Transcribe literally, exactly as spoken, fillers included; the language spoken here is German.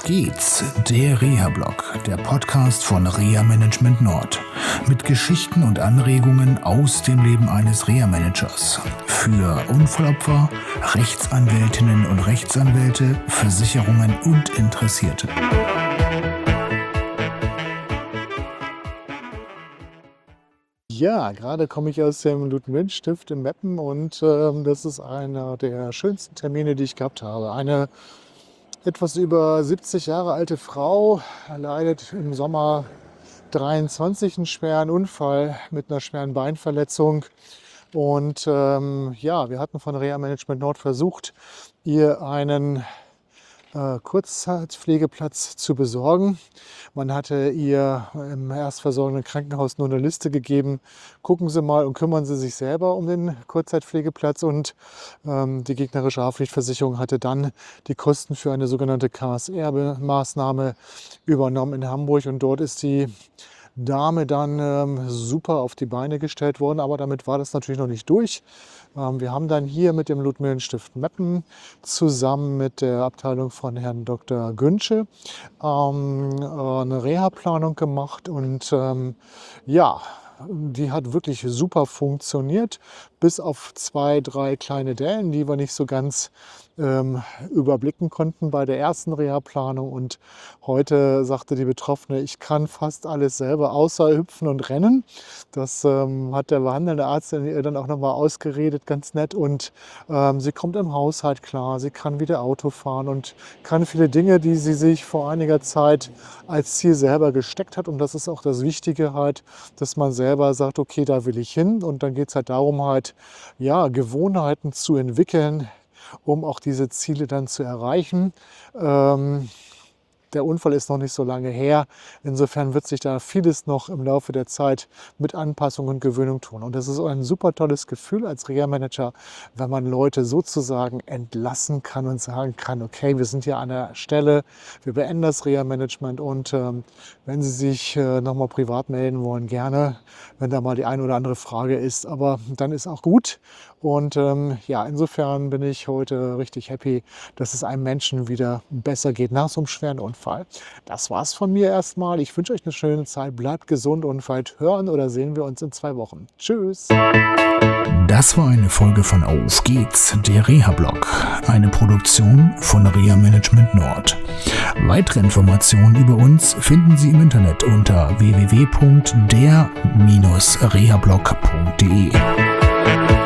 geht's, der Reha-Blog, der Podcast von Reha Management Nord. Mit Geschichten und Anregungen aus dem Leben eines Reha-Managers. Für Unfallopfer, Rechtsanwältinnen und Rechtsanwälte, Versicherungen und Interessierte. Ja, gerade komme ich aus dem Ludwig-Stift in Meppen und äh, das ist einer der schönsten Termine, die ich gehabt habe. Eine etwas über siebzig Jahre alte Frau erleidet im Sommer dreiundzwanzig einen schweren Unfall mit einer schweren Beinverletzung. Und ähm, ja, wir hatten von Reha Management Nord versucht, ihr einen äh, Kurzzeitpflegeplatz zu besorgen. Man hatte ihr im erstversorgenden Krankenhaus nur eine Liste gegeben. Gucken Sie mal und kümmern Sie sich selber um den Kurzzeitpflegeplatz. Und ähm, die gegnerische Haftpflichtversicherung hatte dann die Kosten für eine sogenannte K S R-Maßnahme übernommen in Hamburg. Und dort ist die Dame dann ähm, super auf die Beine gestellt worden, aber damit war das natürlich noch nicht durch. Ähm, wir haben dann hier mit dem Ludwig-Stift Meppen zusammen mit der Abteilung von Herrn Doktor Günsche ähm, eine Reha-Planung gemacht und ähm, ja, die hat wirklich super funktioniert, bis auf zwei, drei kleine Dellen, die wir nicht so ganz ähm, überblicken konnten bei der ersten Reha-Planung. Und heute sagte die Betroffene, ich kann fast alles selber, außer hüpfen und rennen. Das ähm, hat der behandelnde Arzt ihr dann auch nochmal ausgeredet, ganz nett. Und ähm, sie kommt im Haushalt klar, sie kann wieder Auto fahren und kann viele Dinge, die sie sich vor einiger Zeit als Ziel selber gesteckt hat. Und das ist auch das Wichtige halt, dass man selber sagt, okay, da will ich hin. Und dann geht es halt darum, halt, ja, Gewohnheiten zu entwickeln, um auch diese Ziele dann zu erreichen. Ähm, Der Unfall ist noch nicht so lange her. Insofern wird sich da vieles noch im Laufe der Zeit mit Anpassung und Gewöhnung tun. Und das ist ein super tolles Gefühl als Reha-Manager, wenn man Leute sozusagen entlassen kann und sagen kann, okay, wir sind hier an der Stelle, wir beenden das Reha-Management und ähm, wenn Sie sich äh, nochmal privat melden wollen, gerne, wenn da mal die eine oder andere Frage ist. Aber dann ist auch gut. Und ähm, ja, insofern bin ich heute richtig happy, dass es einem Menschen wieder besser geht nach so einem schweren Unfall. Das war's von mir erstmal. Ich wünsche euch eine schöne Zeit. Bleibt gesund und vielleicht hören oder sehen wir uns in zwei Wochen. Tschüss! Das war eine Folge von Auf geht's, der Reha-Blog, eine Produktion von Reha Management Nord. Weitere Informationen über uns finden Sie im Internet unter w w w punkt der Bindestrich rehablog punkt de.